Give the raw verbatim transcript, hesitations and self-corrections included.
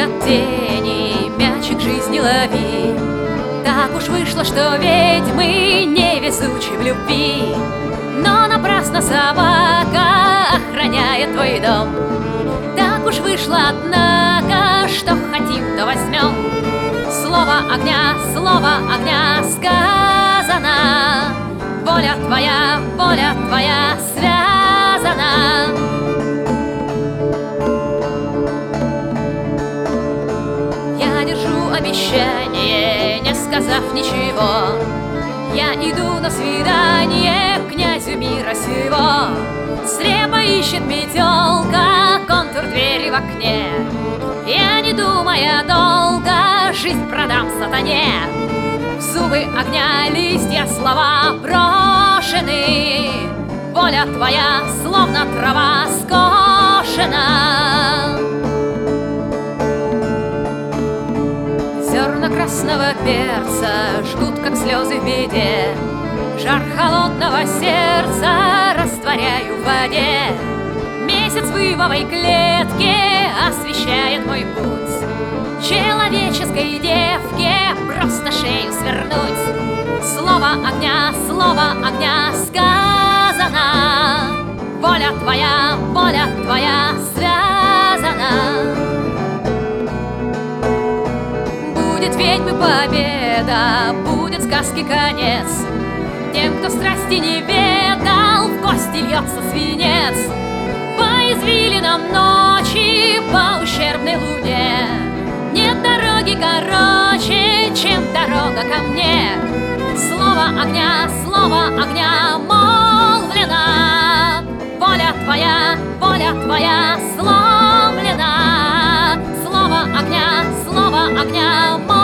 от тени, мячик жизни лови. Так уж вышло, что ведьмы невезучи в любви, но напрасно собака охраняет твой дом. Так уж вышло, однако, что хотим, то возьмем. Слово огня, слово огня сказано. Воля твоя, воля твоя связана. Я держу обещание, не сказав ничего. Я иду на свидание к князю мира сего. Слепо ищет метелка контур двери в окне. Я, не думая долго, жизнь продам сатане. В зубы огня листья слова брошены. Воля твоя, словно трава скошена. Зерна красного перца жгут, как слезы в беде. Жар холодного сердца растворяю в воде. Месяц в ивовой клетке освещает мой путь. Человеческой девке просто шею свернуть. Слово огня, слово огня сказано. Воля твоя, воля твоя связана. Будет ведьмы победа, будет сказки конец. Тем, кто страсти не ведал, в кости льется свинец. По извилинам ночи, по ущербной луне нет дороги короче, чем дорога ко мне. Слово огня, слово огня молвлено. Воля твоя, воля твоя сломлена. Слово огня, слово огня молвлено.